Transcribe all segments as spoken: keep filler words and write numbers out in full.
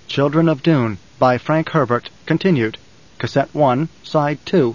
Children of Dune by Frank Herbert, continued. Cassette one, Side two.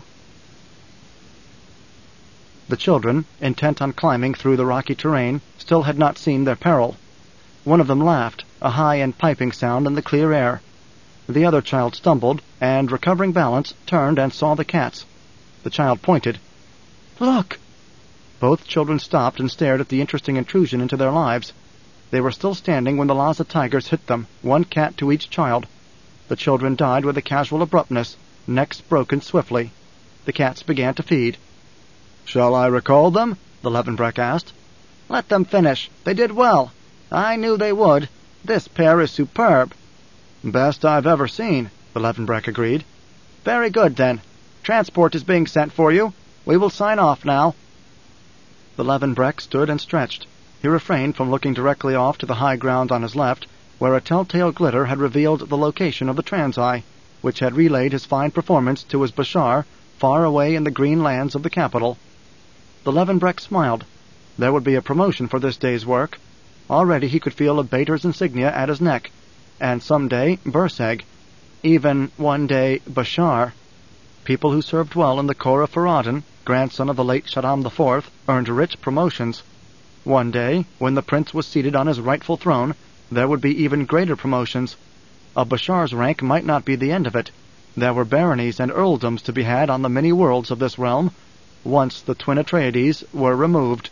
The children, intent on climbing through the rocky terrain, still had not seen their peril. One of them laughed, a high and piping sound in the clear air. The other child stumbled, and, recovering balance, turned and saw the cats. The child pointed. "Look!" Both children stopped and stared at the interesting intrusion into their lives. They were still standing when the Lhasa tigers hit them, one cat to each child. The children died with a casual abruptness, necks broken swiftly. The cats began to feed. "Shall I recall them?" the Levenbreck asked. "Let them finish. They did well. I knew they would. This pair is superb." "Best I've ever seen," the Levenbreck agreed. "Very good, then. Transport is being sent for you. We will sign off now." The Levenbreck stood and stretched. He refrained from looking directly off to the high ground on his left, where a telltale glitter had revealed the location of the Transeye, which had relayed his fine performance to his Bashar, far away in the green lands of the capital. The Levenbreck smiled. There would be a promotion for this day's work. Already he could feel a Bater's insignia at his neck, and some day Burseg, even one day Bashar. People who served well in the Corps of Farad'n, grandson of the late Shaddam the Fourth, earned rich promotions. One day, when the prince was seated on his rightful throne, there would be even greater promotions. A Bashar's rank might not be the end of it. There were baronies and earldoms to be had on the many worlds of this realm, once the twin Atreides were removed.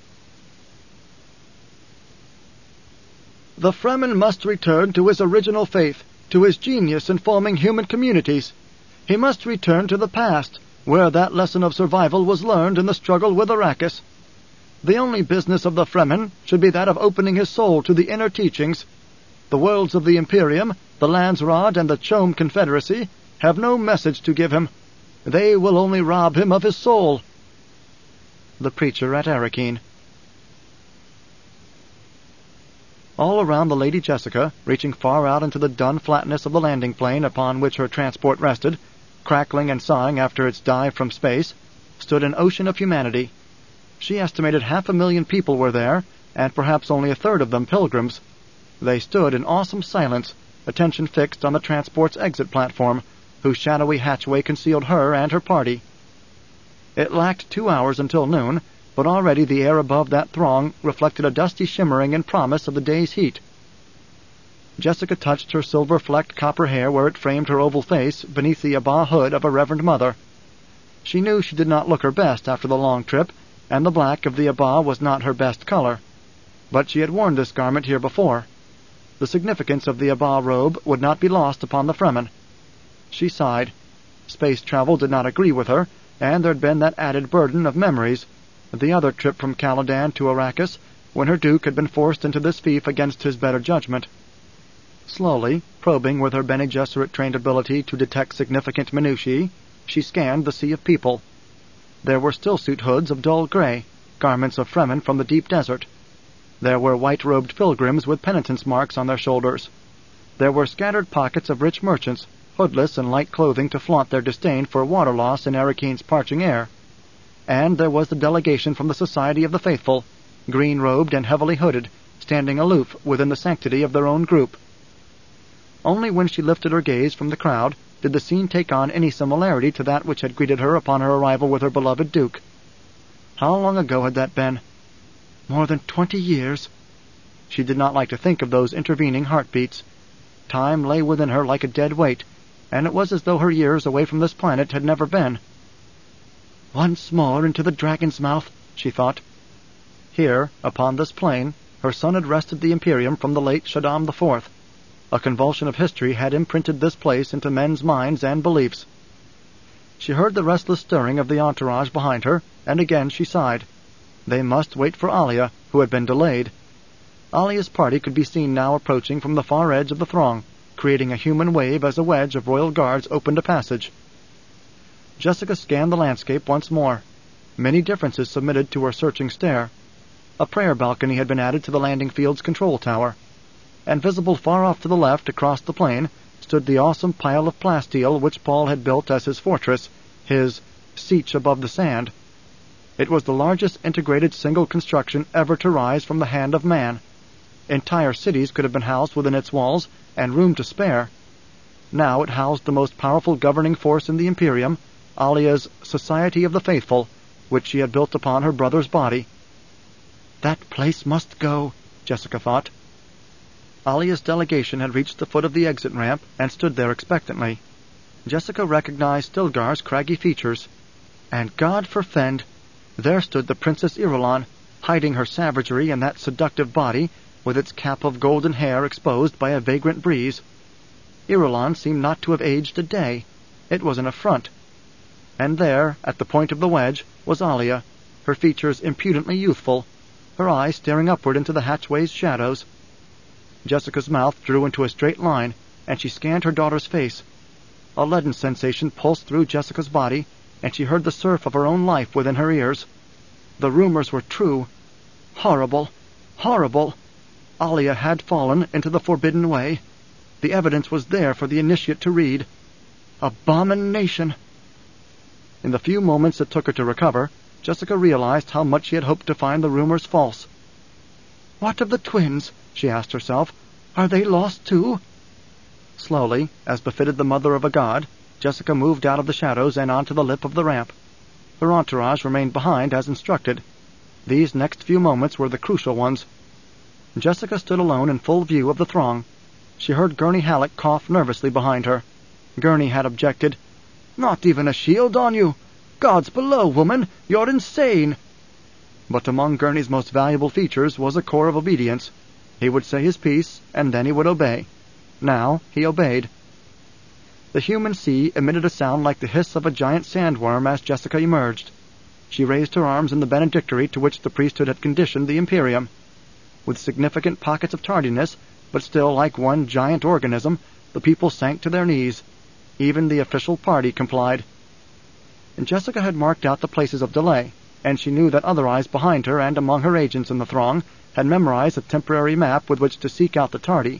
The Fremen must return to his original faith, to his genius in forming human communities. He must return to the past, where that lesson of survival was learned in the struggle with Arrakis. The only business of the Fremen should be that of opening his soul to the inner teachings. The worlds of the Imperium, the Landsraad, and the Chom Confederacy have no message to give him. They will only rob him of his soul. The Preacher at Arrakeen. All around the Lady Jessica, reaching far out into the dun flatness of the landing plane upon which her transport rested, crackling and sighing after its dive from space, stood an ocean of humanity. She estimated half a million people were there, and perhaps only a third of them pilgrims. They stood in awesome silence, attention fixed on the transport's exit platform, whose shadowy hatchway concealed her and her party. It lacked two hours until noon, but already the air above that throng reflected a dusty shimmering and promise of the day's heat. Jessica touched her silver-flecked copper hair where it framed her oval face beneath the abah hood of a reverend mother. She knew she did not look her best after the long trip, and the black of the abah was not her best color. But she had worn this garment here before. The significance of the abah robe would not be lost upon the Fremen. She sighed. Space travel did not agree with her, and there had been that added burden of memories, the other trip from Caladan to Arrakis, when her Duke had been forced into this fief against his better judgment. Slowly, probing with her Bene Gesserit-trained ability to detect significant minutiae, she scanned the sea of people. There were stillsuit hoods of dull gray, garments of Fremen from the deep desert. There were white-robed pilgrims with penitence marks on their shoulders. There were scattered pockets of rich merchants, hoodless and light clothing to flaunt their disdain for water loss in Arrakeen's parching air. And there was the delegation from the Society of the Faithful, green-robed and heavily hooded, standing aloof within the sanctity of their own group. Only when she lifted her gaze from the crowd did the scene take on any similarity to that which had greeted her upon her arrival with her beloved Duke. How long ago had that been? More than twenty years. She did not like to think of those intervening heartbeats. Time lay within her like a dead weight, and it was as though her years away from this planet had never been. Once more into the dragon's mouth, she thought. Here, upon this plain, her son had wrested the Imperium from the late Shaddam the Fourth. A convulsion of history had imprinted this place into men's minds and beliefs. She heard the restless stirring of the entourage behind her, and again she sighed. They must wait for Alia, who had been delayed. Alia's party could be seen now approaching from the far edge of the throng, creating a human wave as a wedge of royal guards opened a passage. Jessica scanned the landscape once more. Many differences submitted to her searching stare. A prayer balcony had been added to the landing field's control tower, and visible far off to the left across the plain stood the awesome pile of plasteel which Paul had built as his fortress, his Sietch above the sand. It was the largest integrated single construction ever to rise from the hand of man. Entire cities could have been housed within its walls, and room to spare. Now it housed the most powerful governing force in the Imperium, Alia's Society of the Faithful, which she had built upon her brother's body. That place must go, Jessica thought. Alia's delegation had reached the foot of the exit ramp and stood there expectantly. Jessica recognized Stilgar's craggy features. And God forfend, there stood the Princess Irulan, hiding her savagery in that seductive body, with its cap of golden hair exposed by a vagrant breeze. Irulan seemed not to have aged a day. It was an affront. And there, at the point of the wedge, was Alia, her features impudently youthful, her eyes staring upward into the hatchway's shadows. Jessica's mouth drew into a straight line, and she scanned her daughter's face. A leaden sensation pulsed through Jessica's body, and she heard the surf of her own life within her ears. The rumors were true. Horrible, horrible. Alia had fallen into the forbidden way. The evidence was there for the initiate to read. Abomination! In the few moments it took her to recover, Jessica realized how much she had hoped to find the rumors false. What of the twins? She asked herself. Are they lost too? Slowly, as befitted the mother of a god, Jessica moved out of the shadows and onto the lip of the ramp. Her entourage remained behind as instructed. These next few moments were the crucial ones. Jessica stood alone in full view of the throng. She heard Gurney Halleck cough nervously behind her. Gurney had objected. "Not even a shield on you! Gods below, woman! You're insane!" But among Gurney's most valuable features was a core of obedience. He would say his piece, and then he would obey. Now he obeyed. The human sea emitted a sound like the hiss of a giant sandworm as Jessica emerged. She raised her arms in the benedictory to which the priesthood had conditioned the Imperium. With significant pockets of tardiness, but still like one giant organism, the people sank to their knees. Even the official party complied. And Jessica had marked out the places of delay, and she knew that other eyes behind her and among her agents in the throng had memorized a temporary map with which to seek out the tardy.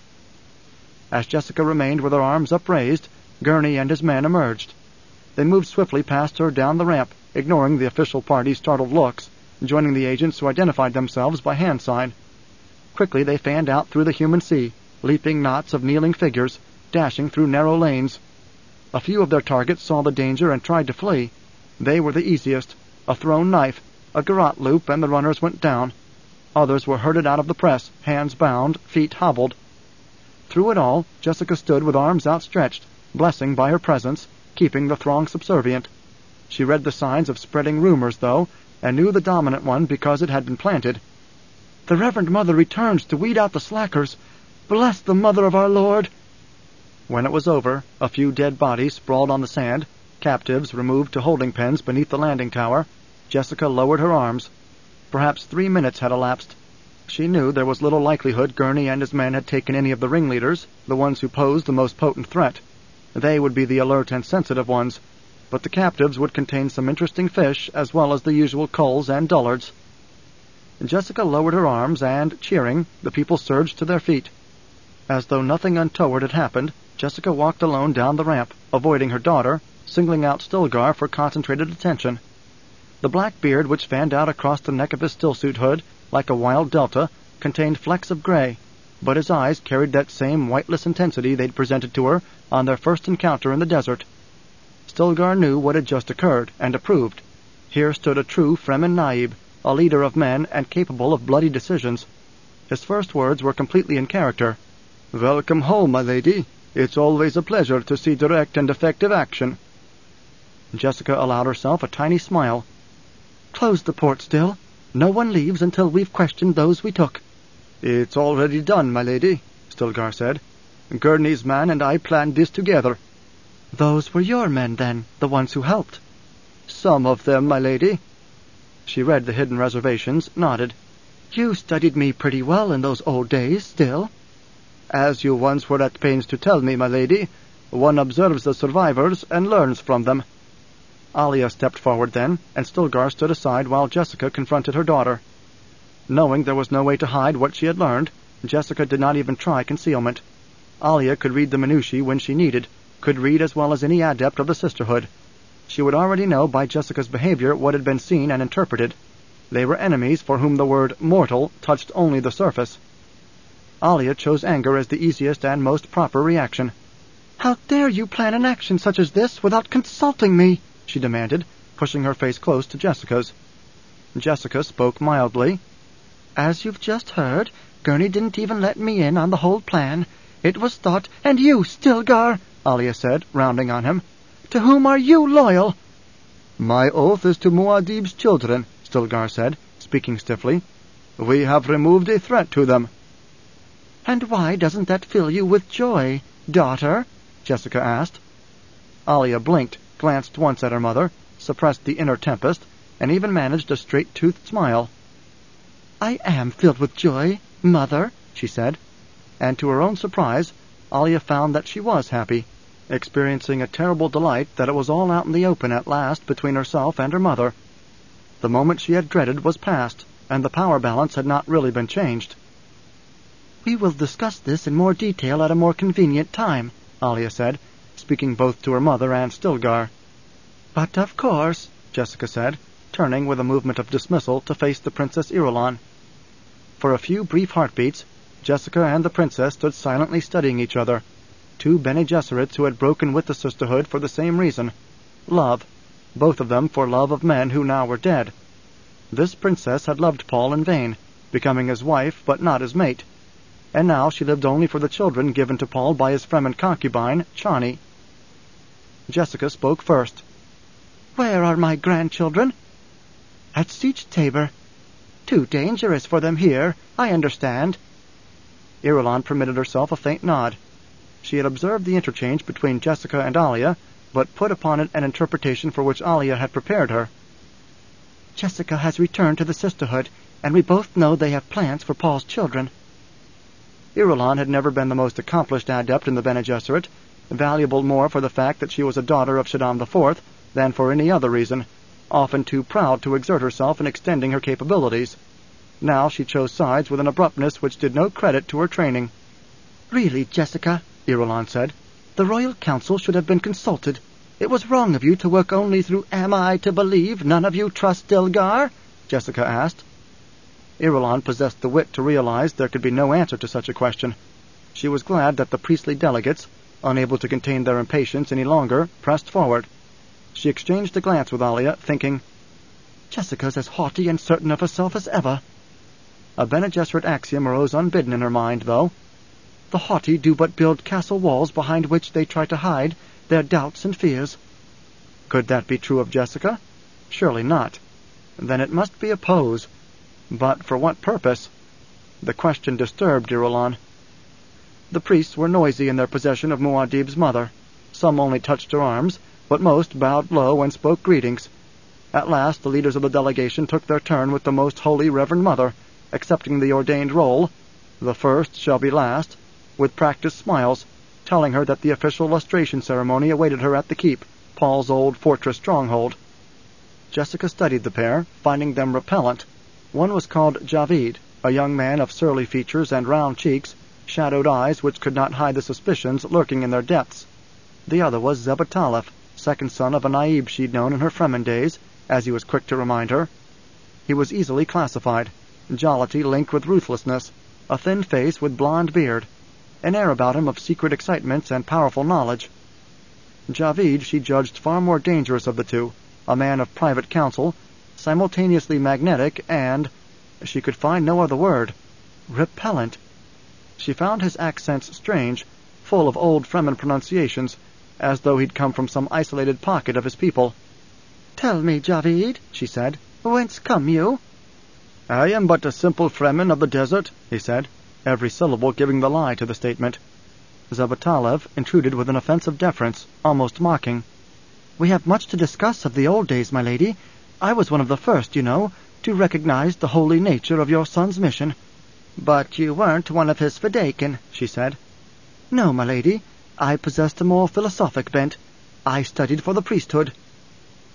As Jessica remained with her arms upraised, Gurney and his men emerged. They moved swiftly past her down the ramp, ignoring the official party's startled looks, joining the agents who identified themselves by hand sign. Quickly they fanned out through the human sea, leaping knots of kneeling figures, dashing through narrow lanes. A few of their targets saw the danger and tried to flee. They were the easiest. A thrown knife, a garrote loop, and the runners went down. Others were herded out of the press, hands bound, feet hobbled. Through it all, Jessica stood with arms outstretched, blessing by her presence, keeping the throng subservient. She read the signs of spreading rumors, though, and knew the dominant one because it had been planted. "The Reverend Mother returns to weed out the slackers. Bless the Mother of our Lord!" When it was over, a few dead bodies sprawled on the sand, captives removed to holding pens beneath the landing tower, Jessica lowered her arms. Perhaps three minutes had elapsed. She knew there was little likelihood Gurney and his men had taken any of the ringleaders, the ones who posed the most potent threat. They would be the alert and sensitive ones, but the captives would contain some interesting fish as well as the usual culls and dullards. Jessica lowered her arms, and, cheering, the people surged to their feet. As though nothing untoward had happened, Jessica walked alone down the ramp, avoiding her daughter, singling out Stilgar for concentrated attention. The black beard which fanned out across the neck of his stillsuit hood, like a wild delta, contained flecks of gray, but his eyes carried that same whiteless intensity they'd presented to her on their first encounter in the desert. Stilgar knew what had just occurred, and approved. Here stood a true Fremen Naib, a leader of men and capable of bloody decisions. His first words were completely in character. "Welcome home, my lady. It's always a pleasure to see direct and effective action." Jessica allowed herself a tiny smile. "Close the port still. No one leaves until we've questioned those we took." "It's already done, my lady," Stilgar said. "Gurney's man and I planned this together." "Those were your men, then, the ones who helped?" "Some of them, my lady." She read the hidden reservations, nodded. "You studied me pretty well in those old days, still." "As you once were at pains to tell me, my lady, one observes the survivors and learns from them." Alia stepped forward then, and Stilgar stood aside while Jessica confronted her daughter. Knowing there was no way to hide what she had learned, Jessica did not even try concealment. Alia could read the minutiae when she needed, could read as well as any adept of the sisterhood. She would already know by Jessica's behavior what had been seen and interpreted. They were enemies for whom the word mortal touched only the surface. Alia chose anger as the easiest and most proper reaction. "How dare you plan an action such as this without consulting me?" she demanded, pushing her face close to Jessica's. Jessica spoke mildly. "As you've just heard, Gurney didn't even let me in on the whole plan. It was thought—" "And you, Stilgar," Alia said, rounding on him. "To whom are you loyal?" "My oath is to Muad'Dib's children," Stilgar said, speaking stiffly. "We have removed a threat to them." "And why doesn't that fill you with joy, daughter?" Jessica asked. Alia blinked, glanced once at her mother, suppressed the inner tempest, and even managed a straight-toothed smile. "I am filled with joy, mother," she said, and to her own surprise, Alia found that she was happy, experiencing a terrible delight that it was all out in the open at last between herself and her mother. The moment she had dreaded was past, and the power balance had not really been changed. "We will discuss this in more detail at a more convenient time," Alia said, speaking both to her mother and Stilgar. "But of course," Jessica said, turning with a movement of dismissal to face the Princess Irulan. For a few brief heartbeats, Jessica and the princess stood silently studying each other, two Bene Gesserits who had broken with the sisterhood for the same reason, love, both of them for love of men who now were dead. This princess had loved Paul in vain, becoming his wife but not his mate, and now she lived only for the children given to Paul by his Fremen concubine, Chani. Jessica spoke first. "Where are my grandchildren?" "At Sietch Tabor. Too dangerous for them here, I understand." Irulan permitted herself a faint nod. She had observed the interchange between Jessica and Alia, but put upon it an interpretation for which Alia had prepared her. "Jessica has returned to the sisterhood, and we both know they have plans for Paul's children." Irulan had never been the most accomplished adept in the Bene Gesserit, valuable more for the fact that she was a daughter of Shaddam the Fourth than for any other reason, often too proud to exert herself in extending her capabilities. Now she chose sides with an abruptness which did no credit to her training. "Really, Jessica," Irulan said, "the Royal Council should have been consulted. It was wrong of you to work only through—" "Am I to believe none of you trust Stilgar?" Jessica asked. Irulan possessed the wit to realize there could be no answer to such a question. She was glad that the priestly delegates, unable to contain their impatience any longer, pressed forward. She exchanged a glance with Alia, thinking, "Jessica's as haughty and certain of herself as ever." A Bene Gesserit axiom arose unbidden in her mind, though. "The haughty do but build castle walls behind which they try to hide their doubts and fears." Could that be true of Jessica? Surely not. Then it must be a pose. But for what purpose? The question disturbed Irulan. The priests were noisy in their possession of Muad'Dib's mother. Some only touched her arms, but most bowed low and spoke greetings. At last the leaders of the delegation took their turn with the most holy Reverend Mother, accepting the ordained role, "The first shall be last," with practiced smiles, telling her that the official lustration ceremony awaited her at the keep, Paul's old fortress stronghold. Jessica studied the pair, finding them repellent. One was called Javid, a young man of surly features and round cheeks, shadowed eyes which could not hide the suspicions lurking in their depths. The other was Zebatalef, second son of a naib she'd known in her Fremen days, as he was quick to remind her. He was easily classified, jollity linked with ruthlessness, a thin face with blond beard, an air about him of secret excitements and powerful knowledge. Javid she judged far more dangerous of the two, a man of private counsel, simultaneously magnetic and, she could find no other word, repellent. She found his accents strange, full of old Fremen pronunciations, as though he'd come from some isolated pocket of his people. "Tell me, Javid," she said, "whence come you?" "I am but a simple Fremen of the desert," he said, every syllable giving the lie to the statement. Zebatalef intruded with an offensive deference, almost mocking. "We have much to discuss of the old days, my lady. I was one of the first, you know, to recognize the holy nature of your son's mission." "But you weren't one of his Fedaykin," she said. "No, my lady. I possessed a more philosophic bent. I studied for the priesthood."